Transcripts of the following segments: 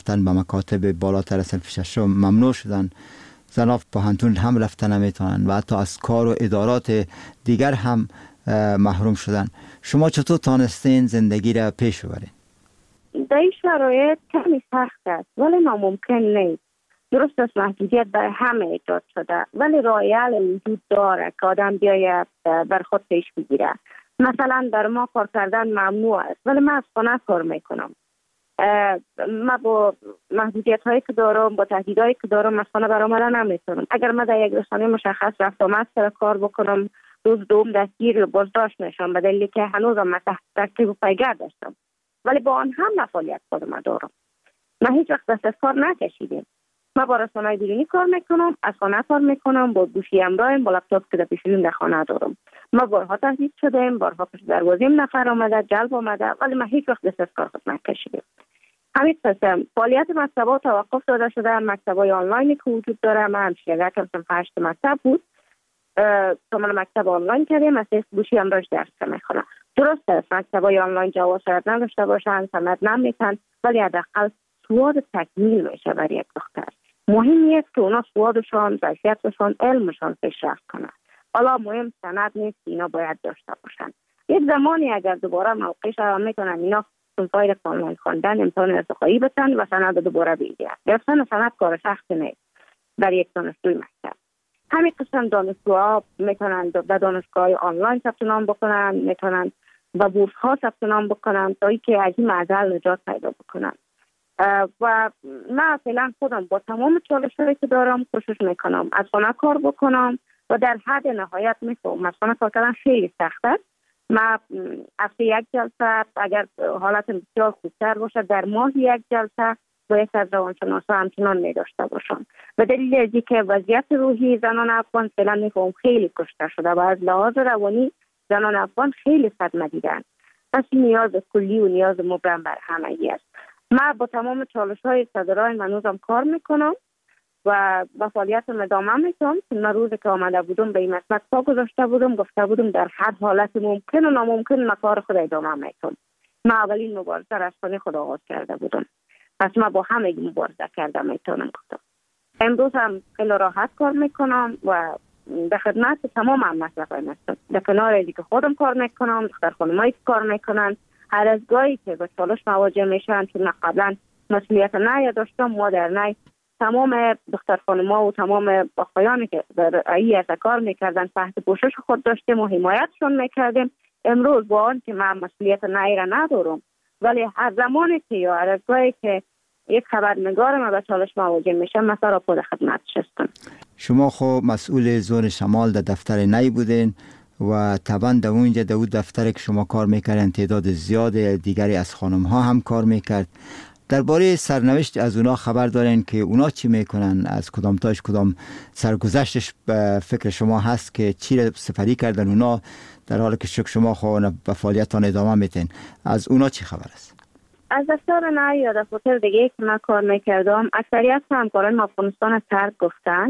رفتن به مکاتب بالاتر از صنف ششم ممنوع شدن. زنان پوهنتون هم رفتن نمیتونن و حتی از کار و ادارات دیگر هم محروم شدن. شما چطور تانستین زندگی را پیش ببرین؟ در این شرایط کمی سخت است ولی ناممکن نیست. درست است محدودیت برای همه ایجاد شده ولی راه حل وجود داره که آدم بیاید بر خود پیش بگیره. مثلا در ما کار کردن ممنوع است ولی من از خانه کار میکنم. من با محدودیت هایی که دارم، با تهدیدهایی که دارم از خانه برآمدن نمیتونم. اگر من در یک رسانه مشخص رفت آمد سر کار بکنم، روز دوم دستگیر بازداشت میشم به دلیلی که هنوزم من تحت تعقیب و پیگرد داشتم. ولی با آن هم نه فعالیت خودم دارم. من هیچ وقت دست از کار نکشیدم. من با رسانه‌های بیرونی کار میکنم، از خانه کار میکنم، با گوشی همراهم، با لپتاپ که در پیشون در خانه دارم. ما بارها تهدید شدیم، بارها پشت دروازه‌ام نفر آمده، جلب آمده، ولی من هیچ وقت دست از کار خود نکشیدم. همین قسم فعالیت مکتب‌ها توقف داده شده. مکتب‌های آنلاینی که وجود داره، من همشیرگه کردم 8 مکتب بود. کاملا مکتب آنلاین کردیم، از گوشی همراهش درس میخونم. درست است مکتب‌های آنلاین جواز شاید نداشته باشن، سند نمیتن، ولی حداقل سواد تکمیل میشه برای یک دختر. مهم نیست که اونا سوادشان، ظرفیتشان، علمشان پیشرفت کنه. حالا مهم سند نیست، اینا باید داشته باشن. یک زمانی اگر دوباره موقعش هم میکنن اینا فایل آنلاین خواندن، امتحان ارتقایی بتن و سند دوباره بگیرن. گرفتن سند کار سخت نیست برای یک دانشجوی مکتب. همین قسم دانشجوها میتونن در دانشگاه آنلاین ثبت نام بکنن، میتونن با بورس ها ثبت نام بکنن تا اینکه از این معضل نجات پیدا بکنن. و من فعلا خودم با تمام چالش‌هایی که دارم کوشش میکنم از خانه کار بکنم و در حد نهایت میفهمم از خانه کار کردن خیلی سخت است. من هفته یک جلسه اگر حالت بسیار خوبتر باشه در ماه یک جلسه با یک از روانشناسا همچنان می داشته باشم. به دلیل از اینکه وضعیت روحی زنان افغان فعلا میفهم خیلی کشته شده و از لحاظ روانی زنان افغان خیلی صدمه دیدن. پس نیاز کلی و نیاز مبرم بر همگی است. من با تمام چالش‌های صدرای منوزم کار میکنم و با فعالیتم ادامه میدم. من روزی که آمده بودم به این مسئله پا گذاشته بودم، گفته بودم در هر حالت ممکن و ناممکن من کار خود ادامه میدم. من اولین مبارزه را از خانه خود آغاز کرده بودم. پس من با همه مبارزه کرده میتونم گفتم. امروز هم خیلی راحت کار میکنم و به خدمت تمام هم مصرفای هستم. در کنار ازی که خودم کار میکنم، دختر خانمایی که کار میکنن، هر از گاهی که به چالش مواجه میشن چون قبلا مسئولیت نه داشتم، ما در نه تمام دختر خانم‌ها و تمام آقایانی که در ای کار میکردن تحت پوشش خود داشتیم و حمایتشون میکردیم. امروز با آن که من مسئولیت نه را ندارم، ولی هر زمانی که یا هر از گاهی که یک خبرنگار ما به چالش مواجه میشه مثلا را خود خدمتش هستم. شما خب مسئول زون شمال در دفتر نی بودین و طبعا در اونجا در اون دفتر که شما کار میکردن تعداد زیاد دیگری از خانم ها هم کار میکرد. درباره سرنوشت از اونا خبر دارین که اونا چی میکنن؟ از کدام تاش کدام سرگذشتش به فکر شما هست که چی را سپری کردن اونا در حالی که شما خواهن به فعالیتان ادامه میتین؟ از اونا چی خبر است؟ از دفتر نه یا دفتر دیگه که من کار میکردم اکثریت همکاران افغانستان ترک گفتن.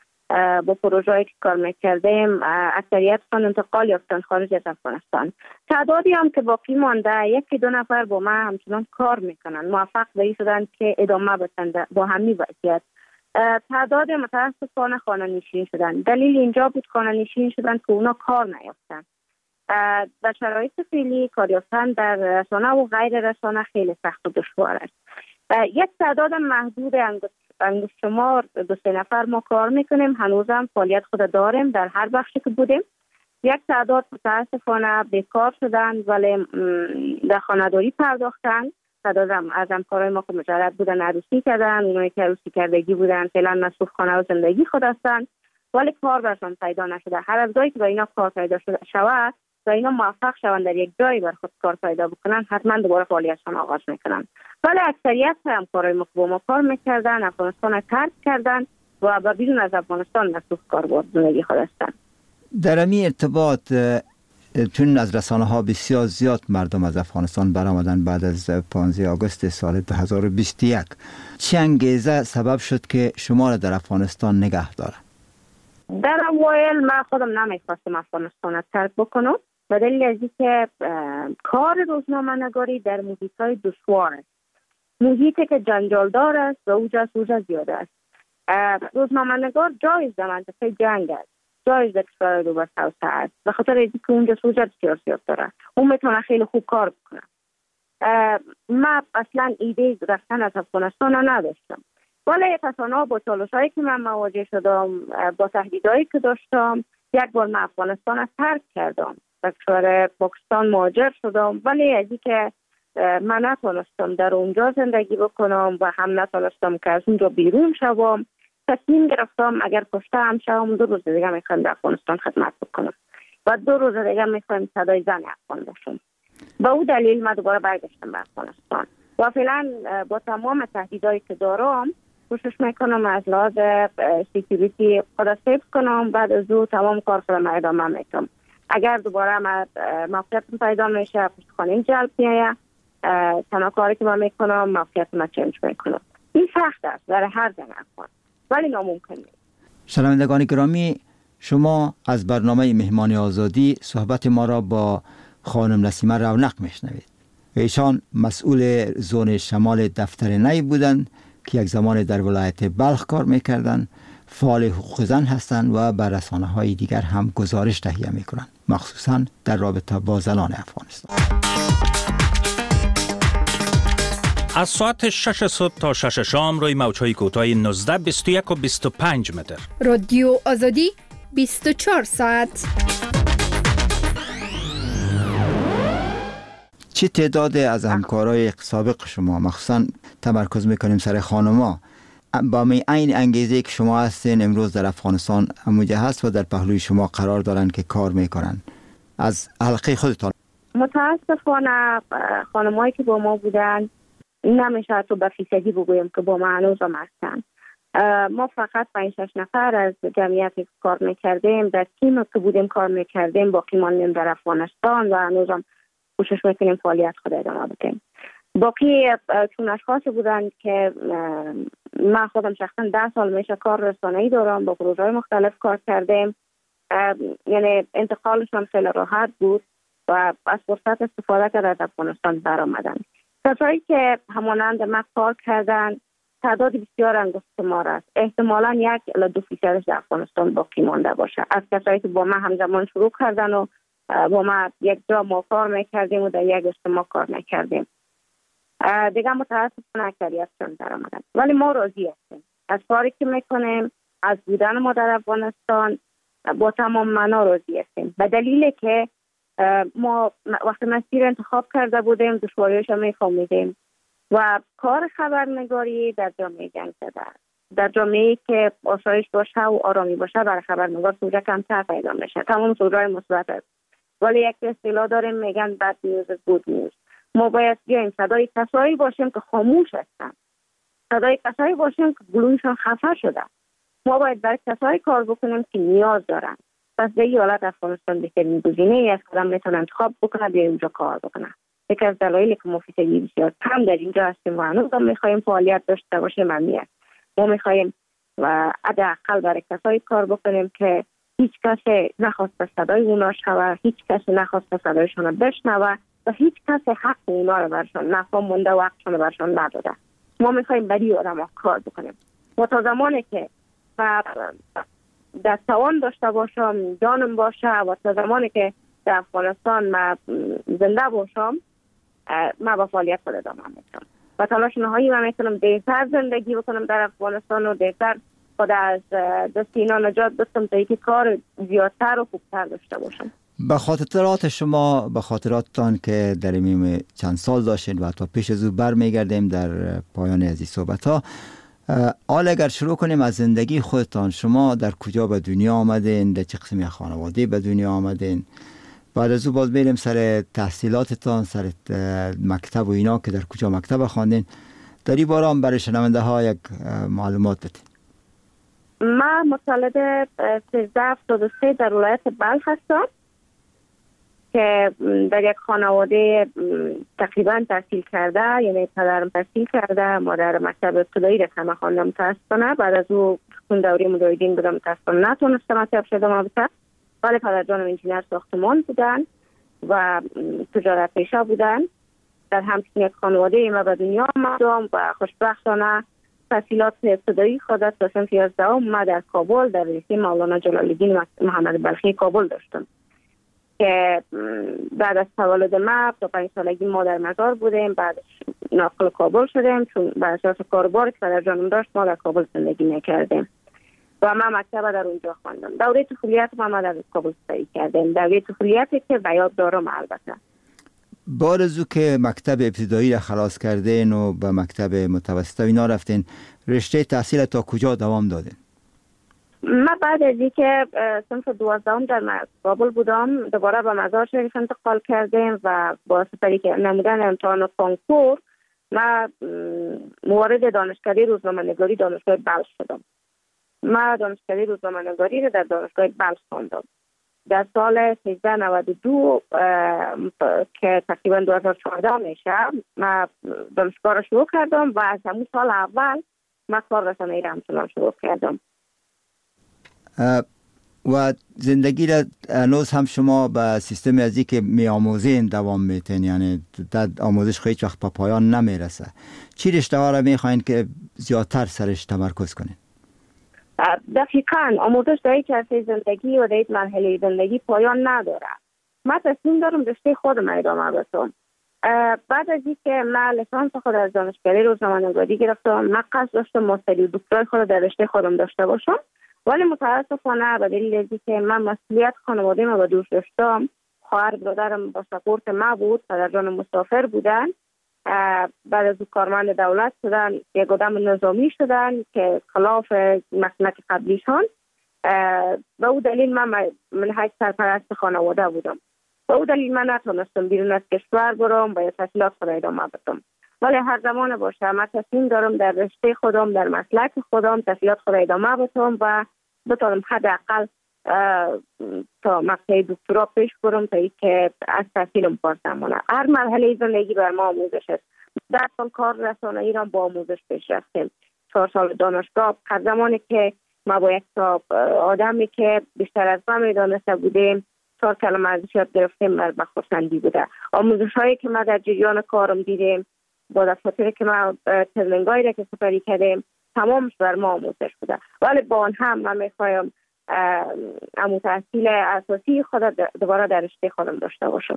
با پروژه‌ای که کار میکردیم اکثریت خان انتقال یافتن خارج از افغانستان. تعدادی هم که باقی مانده یکی دو نفر با من همچنان کار میکنن، موفق به این شدن که ادامه بدن با همین وضعیت. تعداد متاسفانه خانه نشین شدن. دلیل اینجا بود خانه نشین شدن که اونا کار نیافتن. در شرایط فعلی کار یافتن در رسانه و غیر رسانه خیلی سخت و دشوار است. یک تعداد محدود انگشت شمار 2-3 نفر ما کار میکنیم، هنوزم فعالیت خود داریم در هر بخشی که بودیم. یک تعداد متاسفانه بیکار شدن ولی در خانه‌داری پرداختن. تعداد از همکارای ما که مجرد بودن عروسی کردن، اونایی که عروسی کردگی بودن فعلا مصروف خانه و زندگی خود هستن ولی کار برشان پیدا نشده. هر از گاهی که با اینا کار پیدا شود و اینا موفق شوند در یک جایی بر خود کار پیدا بکنن حتما دوباره فعالیتشان آغاز میکنن. ولی اکثریت همکارای ما با ما کار میکردن افغانستان ترک کردن و با بیرون از افغانستان مصروف کار بود زندگی خود هستن. در این ارتباط چون از رسانه ها بسیار زیاد مردم از افغانستان برآمدن بعد از 15 آگوست سال 2021 چه انگیزه سبب شد که شما را در افغانستان نگه داره؟ در اوایل من خودم نمیخواستم افغانستان ترک بکنم به دلیل از اینکه کار روزنامه‌نگاری در محیط‌های دشوار است. محیطی که جنجالدار است و اوجا زیاده است. روزنامه‌نگار جایز در منطقه جنگ است، جایز در کشور رو بس توسعه است، به خاطر اینکه اونجا سوژه بسیار زیاد داره، اون میتونه خیلی خوب کار بکنه. من اصلا ایده رفتن از افغانستان نداشتم، ولی تصانع با چالش‌هایی که من مواجه شدم، با تهدیدهایی که داشتم، یک بار من افغانستان را ترک کردم، به کشور پاکستان مهاجر شدم، ولی از اینکه من نتونستم در اونجا زندگی بکنم و هم نتونستم که از اونجا بیرون شوم، تصمیم گرفتم اگر کشته هم شوم 2 روز دیگه میخوام در افغانستان خدمت بکنم و 2 روز دیگه میخوام صدای زن افغان باشم. با او دلیل من دوباره برگشتم به افغانستان و فعلا با تمام تهدیدایی که دارم کوشش میکنم از لحاظ سکیوریتی خود سیف کنم، بعد از او تمام کار خودم ادامه میدم. اگر دوباره موقعیتم پیدا میشه پشتخانه جلب میایه، تنها کاری که من میکنم موقعیتم چنج میکنم. این سخت است برای هر زن افغان ولی ناممکن نیست. شنوندگان گرامی، شما از برنامه مهمان آزادی صحبت ما را با خانم نسیمه رونق میشنوید. ایشان مسئول زون شمال دفتر نی بودند که یک زمان در ولایت بلخ کار میکردند، فعال حقوق زن هستند و بر رسانه‌های دیگر هم گزارش تهیه میکنند، مخصوصا در رابطه با زنان افغانستان. از ساعت 6 صبح تا 6 شام روی موج‌های کوتاه 19، 21 و 25 متر. رادیو آزادی 24 ساعت. چه تعداد از همکارای سابق شما، مخصوصا تمرکز میکنیم سر خانما، با این انگیزه که شما هستین امروز در افغانستان همونجا هست و در پهلوی شما قرار دارن که کار میکنن، از حلقه خودتان؟ متاسفانه خانمایی که با ما بودن نمیشه تو به فیصدی بگویم که با ما هنوز هم هستن. ما فقط 5-6 نفر از جمعیتی که کار میکردیم در تیم که بودیم کار میکردیم باقی ماندیم در افغانستان و هنوز هم کوشش میکنیم فعالیت خود ادامه بدیم. باقی چون اشخاصی بودن که من خودم شخصا 10 سال میشه کار رسانه‌ای دارم، با پروژه‌های مختلف کار کردیم، یعنی انتقالشون خیلی راحت بود و از فرصت استفاده کرده از افغانستان برآمدن. کسایی که همانند ما کار کردن تعداد بسیار انگشتمار است، احتمالاً 1-2% در افغانستان باقی مانده باشه از کسایی که با ما همزمان شروع کردن و با ما یک جا ما کار میکردیم و در یک اجتماع کار میکردیم. دیگه متاسفانه اکثریتشون در آمدن، ولی ما راضی هستیم از کاری که میکنیم، از بودن ما در افغانستان با تمام معنا راضی هستیم، به دلیلی که ما وقتی مسیر انتخاب کرده بودیم دشواریش هم میفهمیدیم و کار خبرنگاری در جامعه جنگ زده است. در جامعه‌ای که آسایش باشه و آرامی باشه برای خبرنگار سوژه کمتر پیدا میشه، تمام سوژه‌های مثبت است، ولی یک اصطلاح داریم میگن bad news is good news. ما باید بیایم صدای کسایی باشیم که خاموش هستن، صدای کسایی باشیم که گلویشون خفه شده. ما باید برای کسایی کار بکنیم که نیاز دارن. پس به این حالت افغانستان بهترین گزینه‌ای است که آدم میتونه انتخاب بکنه بیا اینجا کار بکنه. یکی از دلایلی که ما فیصدی بسیار کم در اینجا هستیم و هنوز هم میخوایم فعالیت داشته باشیم همین است. ما میخوایم و حداقل برای کسایی کار بکنیم که هیچ کسی نخواست صدای اونا شنوه، هیچ کسی نخواست صدایشون بشنوه و هیچ کسی حق اونا رو برشون نفهم مونده و حقشون رو برشون نداده. ما میخوایم برای آدم کار بکنیم. ما تا زمانی که در توان داشته باشم، جانم باشه و تا زمانی که در افغانستان من زنده باشم من با فعالیت خود ادامه میدم و تلاش نهایی من میکنم دیرتر زندگی بکنم در افغانستان و دیرتر خود از دست اینا نجات بدم تا اینکه کار زیادتر و خوبتر داشته باشم. به خاطرات شما، به خاطراتتان که در این چند سال داشتین و تا پیش از او برمیگردیم در پایان از این صحبت ها، حالا اگر شروع کنیم از زندگی خودتان، شما در کجا به دنیا آمدین، در چه قسمی خانواده به دنیا آمدین، بعد از او باز بریم سر تحصیلاتتان، سر مکتب و اینا که در کجا مکتب خواندین، در این باره هم برای شنونده ها یک معلومات بدین. من متولد 1373 در ولایت بلخ هستم که در یک خانواده تقریبا تحصیل کرده، یعنی پدرم تحصیل کرده، مادر مکتب ابتدایی رسانه خواندم متاسفانه، بعد از او چون دوره مجاهدین بودم متاسفانه نتونستم مکتب شدم البته، ولی پدر جانم انجینر ساختمان بودن و تجارت پیشه بودن در همچین یک خانواده ما به دنیا آمدم و خوشبختانه تحصیلات ابتدایی خود تا صنف 11 ما در کابل در رشته مولانا جلال الدین محمد بلخی کابل داشتم که بعد از تولد ما تا 5 سالگی ما در مزار بودیم. بعد ناقل کابل شدیم چون بر اساس کارباری که پدر جانم داشت ما در کابل زندگی میکردیم و ما مکتب در اونجا خواندم. دوره طفولیت ما در کابل سپری کردیم. دوره طفولیتی که به یاد دارم البته. بارزو که مکتب ابتدایی را خلاص کردین و به مکتب متوسط اینا رفتین، رشته تحصیل تا کجا دوام دادین؟ ما بعد از اینکه صنف 12 در کابل بودم دوباره به مزار شریف انتقال کردیم و با سپری که نمودن امتحان کنکور ما موارد دانشکده روزنامه‌نگاری دانشگاه بلخ شدم. ما دانشکده روزنامه‌نگاری رو در دانشگاه بلخ خواندم. در سال 1392 که تقریبا 2014 میشه ما دانشگاه رو شروع کردم و از همون سال اول ما کار رسانه‌ای را همچنان شروع کردم. و زندگی را هنوز هم شما به سیستم ازی که می آموزین دوام میتین، یعنی در آموزش هیچ وقت به پایان نمیرسه. چی رشته ها را میخواین که زیادتر سرش تمرکز کنین؟ دقیقاً آموزش در یک عرصه زندگی و در یک مرحله زندگی پایان نداره. من تصمیم دارم رشته خودم ادامه بدم. بعد از اینکه من لیسانس خود از دانشکده روزنامه‌نگاری گرفتم، من قصد داشتم ماستری و دکترای خود در رشته خودم داشته باشم، ولی متاسفانه به دلیل اینکه من مسئولیت خانواده ما به دوش داشتم، خواهر برادرم با سپورت ما بود، پدر جانم مسافر بودن، بعد از کارمند دولت شدن، یک آدم نظامی شدن که خلاف مسلک قبلیشان. به او دلیل من منهج سرپرست خانواده بودم. به او دلیل من نتونستم بیرون از کشور برم و تحصیلات خود ادامه بدم. ولی هر زمان باشه من تصمیم دارم در رشته خودم، در مسلک خودم تحصیلات خود ادامه بدم و بتونم حداقل تا مقطع دکترا پیش برم تا اینکه از تحصیلم پارسمانه. هر مرحله زندگی بر ما آموزش است. 10 سال کار رسانه‌ای را با آموزش پیش رفتیم. 4 سال دانشگاه. هر زمانی که ما با یک آدمی که بیشتر از ما میدانسته بودیم 4 کلمه ازش یاد گرفتیم، بر خرسندی بوده. آموزش هایی که ما در جریان کارم دیدیم، با دفاتری که ما ترنینگایی را که سپری کردیم، تمامش بر ما آموزش بوده. ولی با آن هم من میخوایم امو تحصیل اساسی خود دوباره در رشته خودم داشته باشم.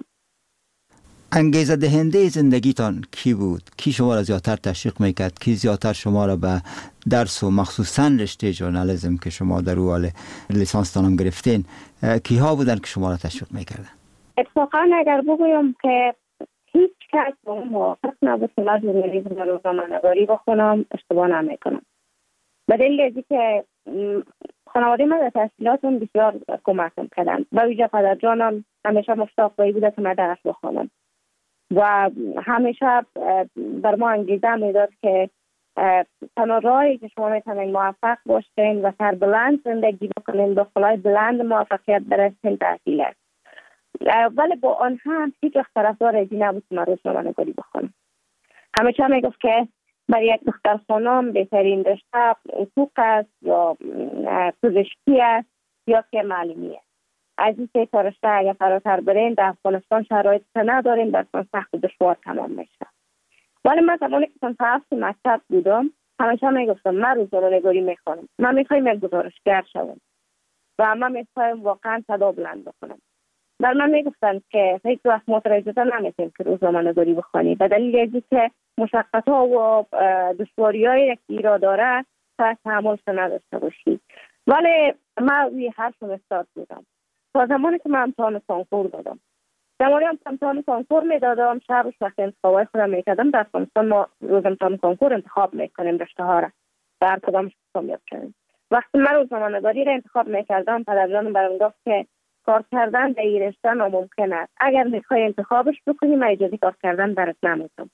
انگیزه دهنده زندگیتان کی بود؟ کی شما را زیادتر تشویق میکرد؟ کی زیادتر شما را به درس و مخصوصا رشته ژورنالیسم که شما در او حال لیسانس هم گرفتین، کیها بودن که شما را تشویق میکردن؟ اتفاقا اگر بگویم که هیچ کس با اون موافق نبود که من ژورنالیسم و روزنامه‌نگاری بخونم، اشتباه نمیکنم. به دلیل اینکه که خانواده من در تحصیلاتم بسیار کمکم کردن. با ویژه پدر جانم همیشه مشتاق بوده که من درس بخونم و همیشه بر ما انگیزه میداد که تنها راهی که شما میتونید موفق باشین و سربلند زندگی بکنین، با خلای بلند موفقیت برسین، تحصیل است. ولی با آن هم هیچ وقت طرفدار ازی نبود که من روزنامه‌نگاری بخونم. همیشه میگفت که برای یک دختر خانم بهترین رشته حقوق است یا پزشکی است یا که معلمی است. از این سه رشته اگر فراتر برین در افغانستان شرایط نداریم، در سخت و دشوار تمام میشه. ولی من زمانی که صنف 7 مکتب بودم همیشه میگفتم من روزنامه‌نگاری میخوانم، من میخوایم یک گزارشگر شوم و من میخوایم واقعا صدا بلند بکنم. در من میگفتن که هیچ وقت مترجمه نمیتونیم که روزنامه‌نگاری بخوانی، به دلیل اینکه مشقت‌ها و دشواری‌هایی که ایراد داره تا تحملش نداشته باشی. ولی من روی حرفم استاد بودم تا زمانی که من امتحان کنکور دادم. زمانی امتحان کنکور میدادم، شبش وقت انتخابای خودم میکردم. در افغانستان ما روز امتحان کنکور انتخاب میکنیم رشته ها را و هر کدامش کامیاب شدیم. وقتی من روزنامه‌نگاری را انتخاب میکردم پدرجانم برام گفت که کار کردن در این رشته ناممکن است. اگر میخوای انتخابش بکنی من اجازه کار کردن برات نمیدم.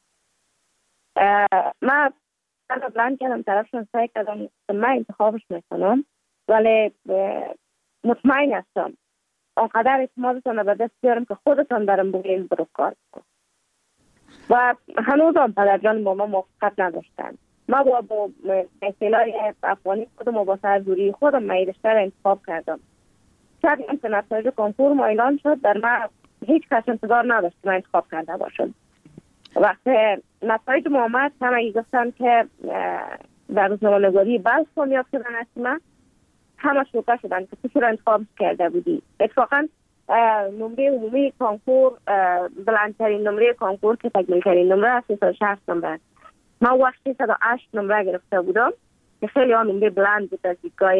من بلند کردم، طرفشون سعی کردم که من انتخابش میکنم، ولی مطمئن هستم آنقدر اعتمادتان به دست بیارم که خودتان برام بگین برو کار کن. و هنوز هم پدرجان با ما موافقت نداشتن. ما با اصطلاح افغانی خودم و با سرزوری خودم من رشته را انتخاب کردم. شاید این که نتایج کنکور ما اعلان شد، در من هیچ کس انتظار نداشت که من انتخاب کرده باشم. وقتی نتایج محمد همه گفتن که در روزنامه‌نگاری بلخ کامیاب شدن اسما، همه شوکه شدن که تو چرا انتخاب کرده بودی. اتفاقا نمره عمومی کنکور، بلندترین نمره کنکور که تکمیل‌ترین نمره 360 نمره، من وقت 308 نمره گرفته بودم که خیلی نمره بلند بود از دیدگاه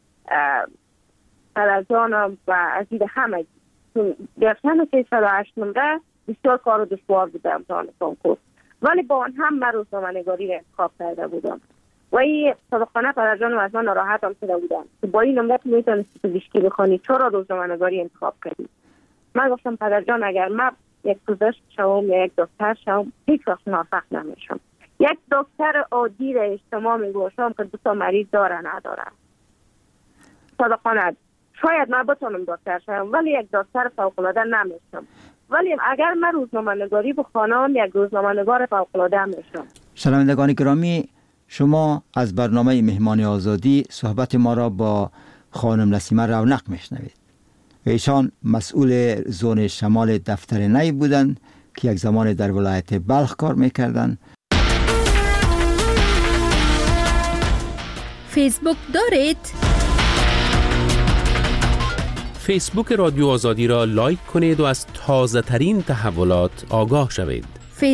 پدرجانم و از دید همه. گرفتن 308 نمره بسیار کار دشوار بود در امتحان کنکور، ولی با آن هم من روزنامه‌نگاری را انتخاب کرده بودم و این صادقانه پدرجانم از من ناراحت هم شده بودم که با این نمره میتونستی پزشکی بخوانی، چرا روزنامه‌نگاری انتخاب کردی؟ من گفتم پدرجان اگر من یک پزشک شوم یا یک دکتر شوم هیچ وقت موفق نمیشم. یک دکتر عادی را اجتماع میگوشم که 2 مریض داره نداره. صادقانه شاید من بتونم دکتر شوم ولی یک دکتر فوق‌العاده نمیشم. ولی اگر من روزنامه‌نگاری بخوانم یک روزنامه‌نگار فوق‌العاده میشم. شنوندگان گرامی، شما از برنامه مهمان آزادی صحبت ما را با خانم نسیمه رونق میشنوید. ایشان مسئول زون شمال دفتر نی بودند که یک زمان در ولایت بلخ کار میکردند. فیسبوک دارید؟ فیسبوک رادیو آزادی را لایک کنید و از تازه ترین تحولات آگاه شوید.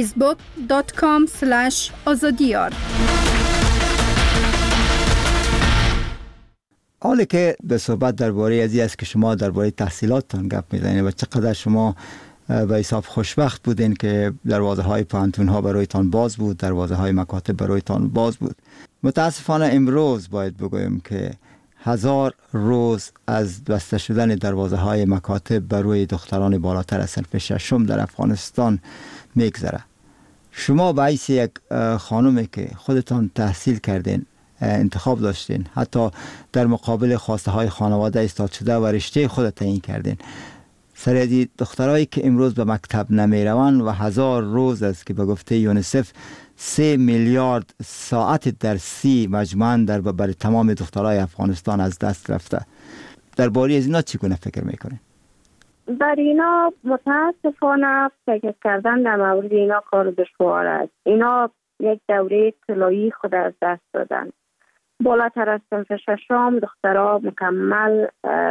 facebook.com/azadiyar. حالا که به صحبت درباره ازی است که شما درباره تحصیلاتتان گپ میزنید و چقدر شما به حساب خوشبخت بودین که دروازه های پانتون ها برایتان باز بود، دروازه های مکاتب برایتان باز بود. متاسفانه امروز باید بگویم که 1000 روز از بسته شدن دروازه های مکاتب بر روی دختران بالاتر از صنف ششم در افغانستان میگذره. شما به حیث یک خانومی که خودتان تحصیل کردین، انتخاب داشتین، حتی در مقابل خواسته های خانواده ایستاد شده و رشته خود تعیین کردین، سریعی دخترایی که امروز به مکتب نمی روند و 1000 روز است که به گفته یونیسف 3 میلیارد ساعت درسی مجموعاً در برای تمام دخترای افغانستان از دست رفته. درباره از اینا چگونه فکر میکنین؟ در اینا متاسفانه فکر کردن در مورد اینا کار دشوار است. اینا یک دوره طلایی خود از دست دادن. بالاتر از صنف ششم دخترها مکمل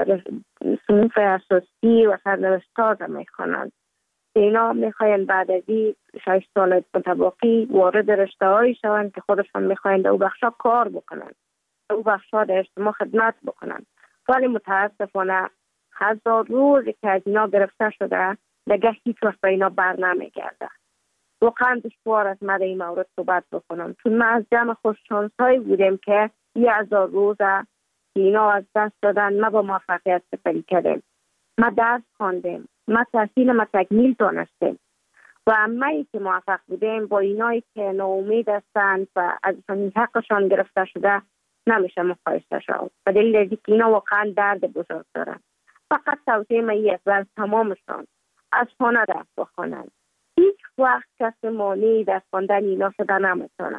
صنوف اساسی و سرنوشت‌ها را میخوانند. اینا میخواین بعد از 6 سال متباقی وارد رشته‌هایی شوند که خودشان میخواین در او بخشا کار بکنند، در او بخشا در اجتماع خدمت بکنند. ولی متاسفانه 1000 روزی که از اینا گرفته شده دیگه هیچ وقت به اینا بر نمیگرده. واقعا دشوار است من در این مورد صحبت بکنم، چون ما از جمع خوششانس‌هایی بودیم که 1000 روزه که اینا از دست دادن ما با موفقیت سپری کردیم. ما درس خواندیم، ما تحصیل ما تکمیل دانستیم و همه‌ای که موفق بودیم با اینایی که ناامید هستند و ازشان حقشان گرفته شده نمیشه مقایسه شد. به دلیل اینکه اینا واقعا درد بزرگ دارن. فقط توصیه من یک بر تمامشان از خانه درس بخوانند. هیچ وقت کسی مانعی در خواندن اینا شده نمیتونه.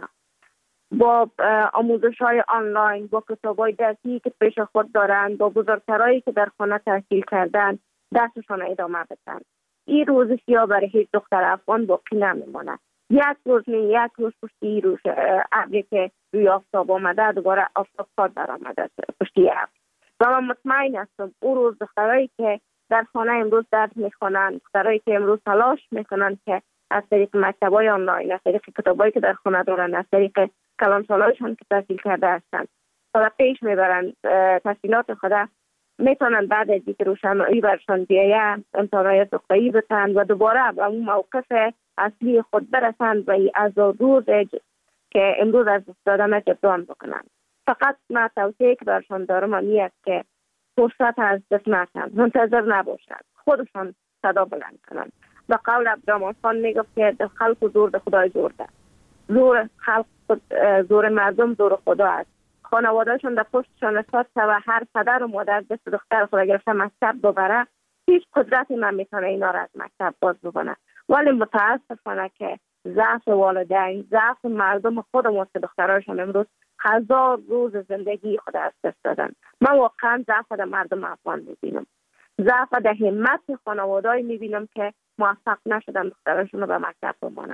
با آموزش‌های آنلاین، با کتاب‌های درسی که پیش خود دارند، با بزرگترایی که در خانه تحصیل کردن درسشان ادامه بدن. این روز سیاه برای هیچ دختر افغان باقی نمیمونه. یک روز پشتی روز ابری که روی آفتاب آمده دوباره آفتاب پاد در آمده پشتی ابر. و من مطمئن هستم اون روز دخترایی که در خانه امروز درس میخوانند، دخترایی که امروز تلاش میکنند که از طریق مکتب‌های آنلاین، از طریق کتابایی که در خانه دارن، از طریق کلانسالایشان که تحصیل کرده هستند تا پیش میبرند تحصیلات خود، میتونن بعد از اینکه روشنایی برشان بیاید امتحانات دکترایی بتند و دوباره به اون موقف اصلی خود برسند و این 1000 روز که امروز از دست دادن جبران بکنند. فقط من توصیه که برشان دارم این است که فرصت از دست نکنند، منتظر نباشند، خودشان صدا بلند کنند. به قول عبدالرحمن خان میگفت که خلق زور به خدای زور ده. زور خلق زور مردم زور خدا است. خانوادهشون در پشتشان استاد و هر پدر و مادر دست دختر خود گرفته مکتب ببره، هیچ قدرتی نمیتونه اینا را از مکتب باز بکنه. ولی متاسفانه که ضعف والدین، ضعف مردم خودمون که دختراشون امروز 1000 روز زندگی خود از دست دادن. من واقعا ضعف در مردم افغان میبینم، ضعف در همت خانواده‌ای میبینم که موفق نشدن دختراشون رو به مکتب بمانند.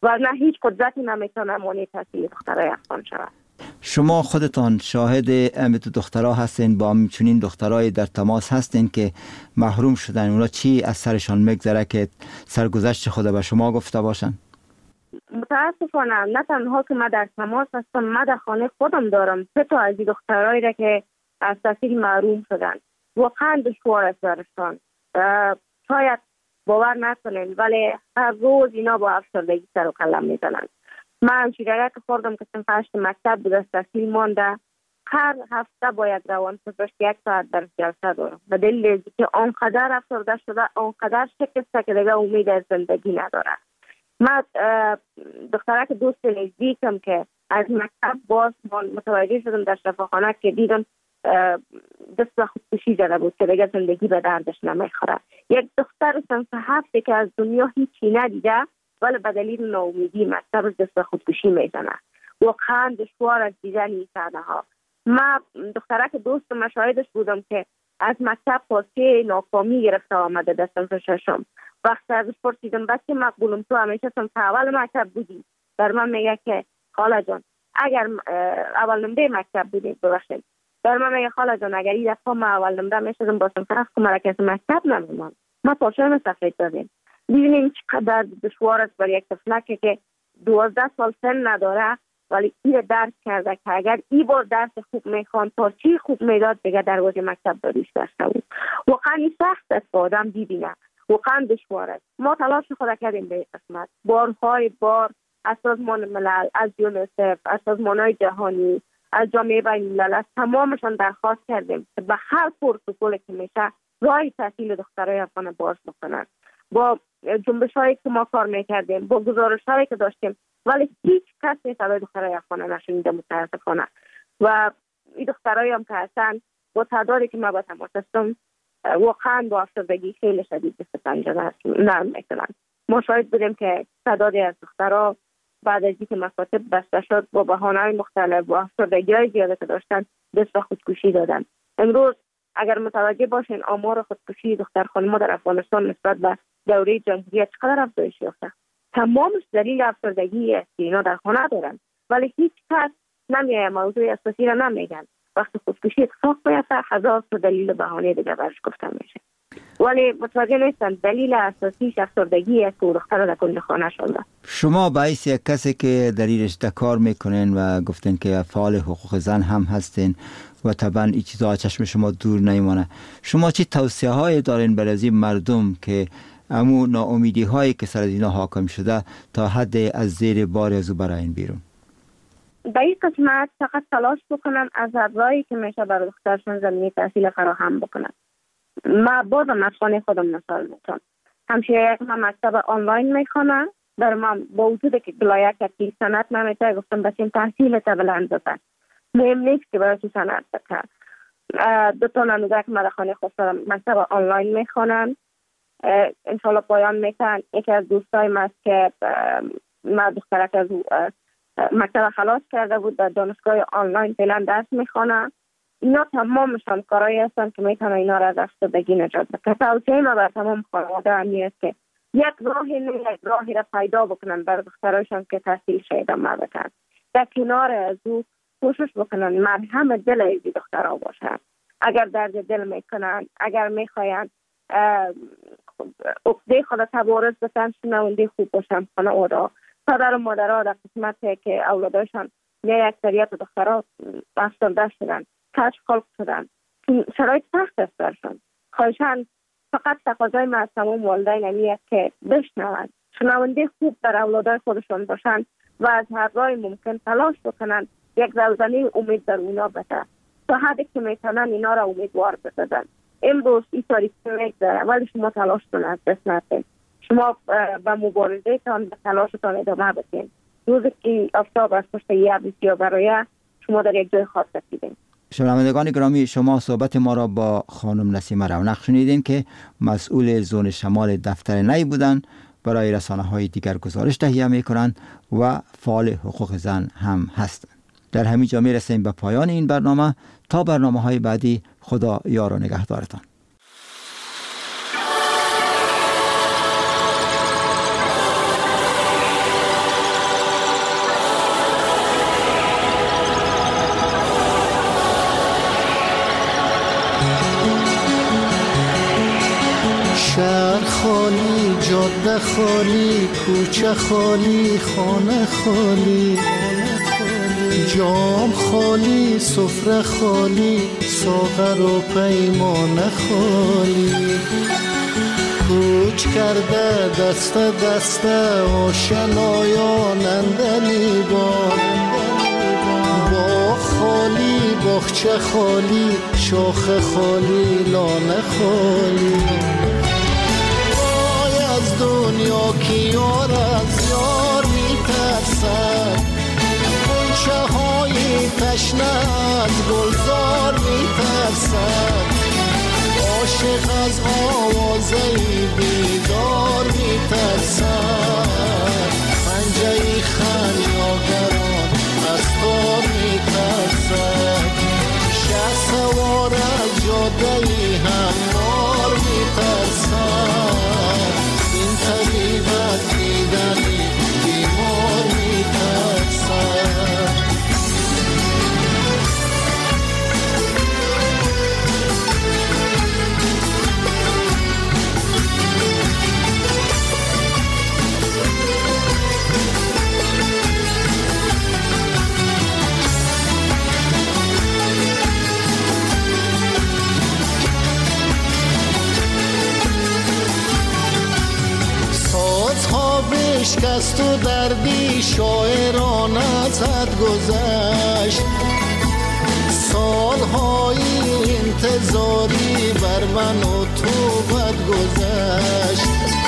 و نه هیچ قدرتی نمیتونه مانع تحصیل دخترای افغان شود. شما خودتان شاهد دو دخترها هستین، با همچنین دخترای در تماس هستین که محروم شدن، اونا چی از سرشان میگذره که سرگذشت خود به شما گفته باشن؟ متاسفانه نه تنها که من در تماس هستم، من در خانه خودم دارم 3 تا از این دخترایی را که از تحصیل محروم شدن. واقعا دشوار است برشان. شاید باور نکنین ولی هر روز اینا با افسردگی سر و کله میزنن. من شیرگه که خوردم که صنف 8 مکتب بود، از تحصیل مانده، هر هفته باید روان پزشک 1 ساعت در جلسه دارم به دلیل که آنقدر افسرده شده، آنقدر شکسته که دیگه امید از زندگی نداره. من دختره که دوست نزدیکم که از مکتب باز متوجه شدم در شفاخانه که دیدم دست خودکشی زده بود که دیگه زندگی به دردش نمیخوره. یک دختر صنف 7 که از دنیا هیچی ندیده ولی به دلیل ناامیدی مکتب دست خودکشی میزنه. واقعا دشوار از دیدن این صحنه ها. من دختره که دوست مشاهدش بودم که از مکتب پاسه ناکامی گرفته آمده در صنف 6. وقتی ازش پرسیدم بچه مقبولم تو همیشه صنف اول مکتب بودی؟ بر من میگه که خاله جان اگر اول نمره مکتب بودی ببخشید، بر من میگه خاله جان اگر این دفعه ما اول نمره میشدم با صنف 7 مرکز مکتب نمیمان. ما پاشم سفید دادیم. ببینیم چقدر دشوار است برای یک طفلک که 12 سال سن نداره ولی این درس کرده که اگر این بار درس خوب میخوان پارچی خوب میداد دیگه دروازه مکتب داریش داشته بود. واقعا این سخت است که آدم ببینه، واقعا دشوار است. ما تلاش خود کردیم به این قسمت، بارهای بار از سازمان ملل، از یونیسف، از سازمان‌های جهانی، از جامعه بین‌الملل، از تمامشان درخواست کردیم که به هر پروتکلی که میشه راه تحصیل دخترای افغان باز بکنن. با جنبش‌هایی که ما کار میکردیم، با گزارش‌هایی که داشتیم ولی هیچ کسی صدای دخترای افغان نشنیده متاسفانه. و این دخترایی هم که هستن با تعدادی که ما با تماس هستم واقعا با افسردگی خیلی شدید دست پنجه نرم میکنن. ما شاهد بودیم که تعدادی از دخترها بعد از اینکه مکاتب بسته شد با بهانه‌های مختلف با افسردگی‌های زیاده که داشتن دست به خودکشی دادن. امروز اگر متوجه باشین آمار خودکشی دختر خانم‌ها در افغانستان نسبت به دوره جمهوریت چقدر افزایش یافته. تمامش دلیل افسردگی است که اینا در خانه دارن ولی هیچ کس نمیایه موضوع اساسی را نمیگن. وقتی خودکشی اتفاق بیفته 1000 تا دلیل بهانه دیگه برش گفته میشه ولی متوجه نیستن دلیل اساسیش افسردگی است که دختر در کل خانه شده. شما باعث یک کسی که در این رشته کار میکنین و گفتین که فعال حقوق زن هم هستین و طبعا این چیزا از چشم شما دور نمیمونه، شما چی توصیه هایی دارین برای از این مردم که امو ناامیدی هایی که سر از اینا حاکم شده تا حد از زیر بار از او براین بیرون؟ در این قسمت فقط تلاش بکنن از راهی که میشه برای دخترشون زمینه تحصیل فراهم بکنن. ما بازم از خانه خودم مثال میتونم. همشه یک مکتب آنلاین میخوانم، در من با وجود که بلایت که سنت نمیتونه گفتم بچین تحصیل تا بلند بکن. مهم نیست که برای تو سنت بکن. 2 تا نموزه که من در خانه خود دارم مکتب آنلاین میخوانم. انشالله پایان میتن. یکی از دوستای من است که ما دخترک از مکتب خلاص کرده بود در دانشگاه آنلاین فعلا درس میخوانه. اینا تمامشان کارهایی هستن که میتونن اینا را از افسردگی نجات بدن. توصیه ما بر تمام خانواده همی است که یک راهی را پیدا بکنن برای دخترایشان که تحصیل ادامه بدن. در کنار از او کوشش بکنن مرهم دل از دخترها باشن. اگر درد دل میکنن، اگر میخواین عقده خود تبارز بسن، شنونده خوب باشن خانواده. پدر و مادرها در قسمت که اولادشان یا اکثریت دخترها افسرده شدن، کشف خلق شدن، شرایط سخت است برشان. خواهشاً فقط تقاضای ما از تمام والدین همی است که بشنوند، شنونده خوب در اولادای خودشان باشند و از هر راه ممکن تلاش بکنند یک روزنه امید در اونا بده تا حدی که میتونن اینا را امیدوار بسازن. امروز این تاریخی میگذره ولی شما تلاش کنید، از دست ندید. شما به مبارزه تان به تلاشتان ادامه بدین. روزی که آفتاب از پشت یه بسیار برای شما در یک جای خاص رسیدین. شنوندگان گرامی، شما صحبت ما را با خانم نسیمه رونق شنیدین که مسئول زون شمال دفتر نی بودند. برای رسانه‌های دیگر گزارش تهیه می‌کنند و فعال حقوق زن هم هستند. در همین جا می‌رسیم به پایان این برنامه. تا برنامه‌های بعدی، خدا یار و نگهدارتان. جاده خالی، کوچه خالی، خانه خالی، جام خالی، سفره خالی، ساغر و پیمانه خالی. کوچ کرده دست دست آشنایان اندلی با خالی، باغچه خالی، شاخ خالی، لانه خالی. وای از دنیا که یار از یار میترسد، غنچه های تشنه از گلزار میترسد، عاشق از آوازه بیدار میترسد، پنجه خمیازگران از تار میترسد، شه سوار از جاده هموار میترسد، این طبیب از دیدن بیمار میترسد. بشکست و دردی شاعران ازت گذشت، سالهای انتظاری بر من و تو بد گذشت،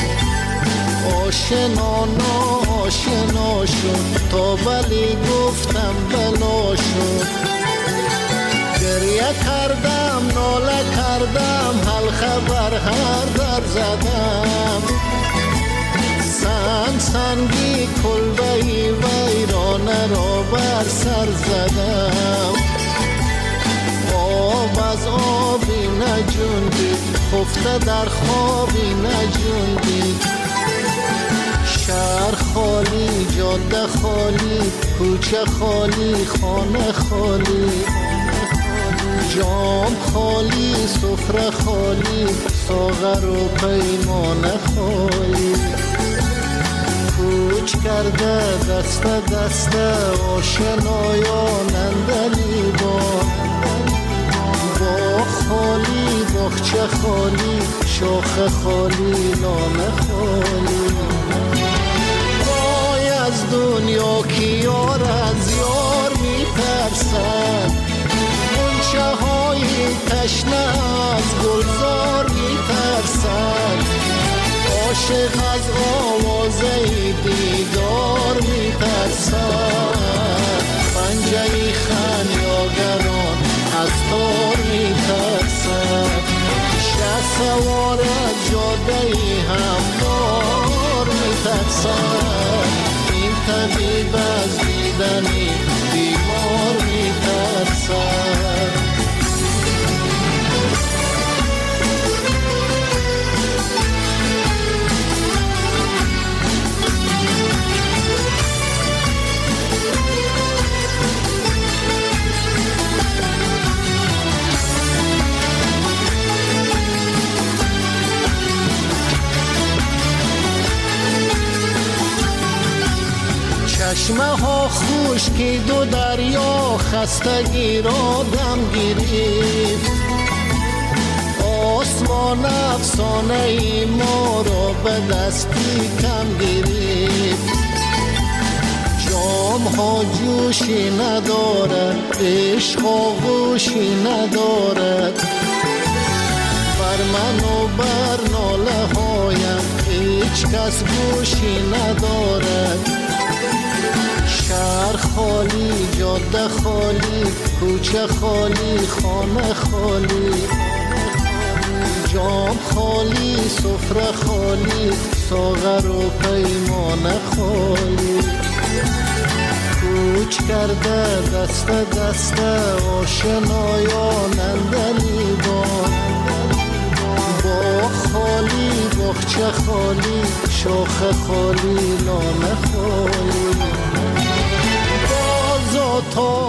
آشنا ناشنا شد تا ولی گفتم بلا شد، گریه کردم ناله کردم حلقه بر هر در زدم، سنگی کلبهی ویرانه را بر سر زدم، آب از آبی نجوندید خفته در خوابی نجوندید، شهر خالی، جاده خالی، کوچه خالی، خانه خالی، جام خالی، سفره خالی، ساغر و پیمانه خالی. کوچ کرده دست دست آشنایان اندلی با خالی، باغچه خالی، شاخ خالی، لانه خالی. وای از دنیا که یار از یار میترسد، غنچه های تشنه از گلزار میترسد، عاشق از آوازه دیدار میترسد، پنجه خمیازگران از تار میترسد، شه سوار از جاده هموار میترسد، این طبیب از دیدن بیمار میترسد. چشمه ها خشکی دو دریا خستگی را دم گرفت، آسمان افسانه ای ما را به دستی کم گرفت، جام ها جوشی ندارد، عشق آغوشی ندارد، بر من و بر ناله هایم هیچ کس گوشی ندارد، شهر خالی، جاده خالی، کوچه خالی، خانه خالی، جام خالی، سفره خالی، ساغر و پیمانه خالی. کوچ کرده دست دست آشنایان اندلی با خالی، باغچه خالی، شاخ خالی، لانه خالی. تا